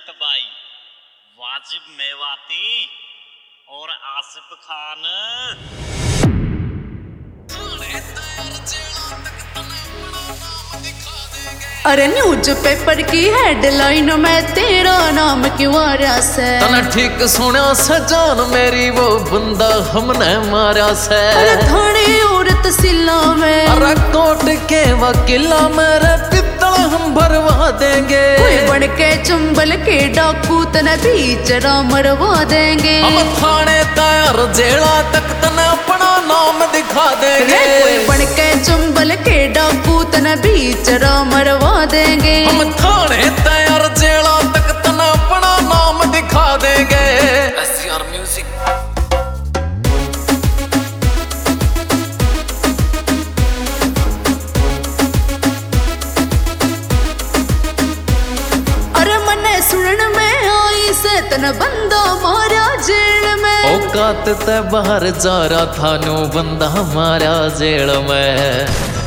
By, वाजिब मेवाती और आसिफ खान। अरे न्यूज पेपर की हेडलाइन में तेरा नाम क्यों आ रहा से? तने ठीक सुना सजान मेरी वो बंदा हमने मारा से। अरे थाने और तहसीला में, अरे कोर्ट के वकीला मेरे पित्तल हम भरवा देंगे। कोई बन के चंबल के डाकू तने बीचरा मरवा देंगे। हम थाने तैयार जेला तक तने अपना नाम दिखा देंगे। कोई बन के चंबल के डाकू तने बीचरा मरवा देंगे। हम थाने तैयार जेला तक तने अपना नाम दिखा देंगे। SCR music. अरे मने सुनन में आई से तने बंदा मारा जेल में। औकात ते बाहर जा रहा था नो बंदा मारा जेल में।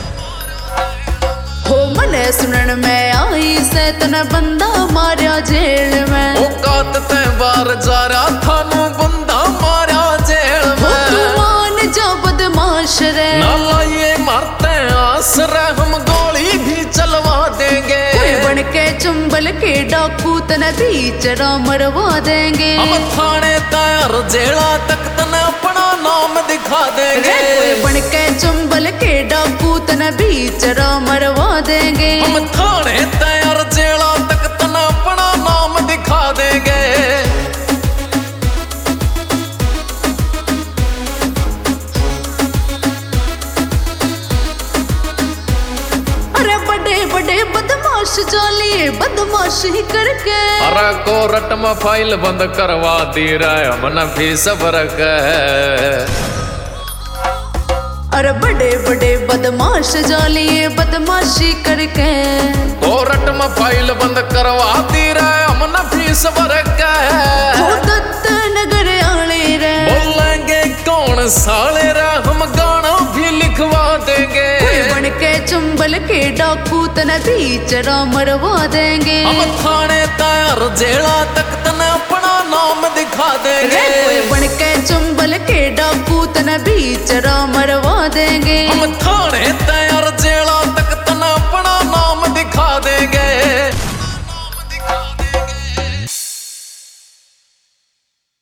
हो मने सुनन में आई से तने बंदा मारा जेल में। औकात ते बाहर जा रहा था नो बंदा मारा जेल हो में। तू मान जा बदमाश रे, नाला ये मारते आसरे हम गोली भी चलवा देंगे। कोई बन के चंबल के डाकू तने बीचरा मरवा देंगे। हम थाने तैयार जेला तक तने अपना नाम दिखा देंगे। कोई बन के चंबल के डाकू तने बीचरा मरवा देंगे। हम थाने तैयार जेला तक तने अपना नाम दिखा देंगे। अरे बड़े बड़े बदमाश जालिए बदमाशी करके। अरे कोर्ट में फाइल बंद करवा दी रहे हमने फीस भरक है। अरे बड़े बड़े बदमाश जालिए बदमाशी करके। कोर्ट में फाइल बंद करवा दी रहे हमने फीस भरक है। हो दत्त नगर आले रे, बोलेंगे कौन साले रे हम गाना भी लिखवा देंगे। कोई बन के चंबल के डाकू तने बीचरा मरवा देंगे। हम थाने तैयार जेला तक तने अपना नाम दिखा देंगे। कोई बन के चंबल के डाकू तने बीचरा मरवा देंगे। हम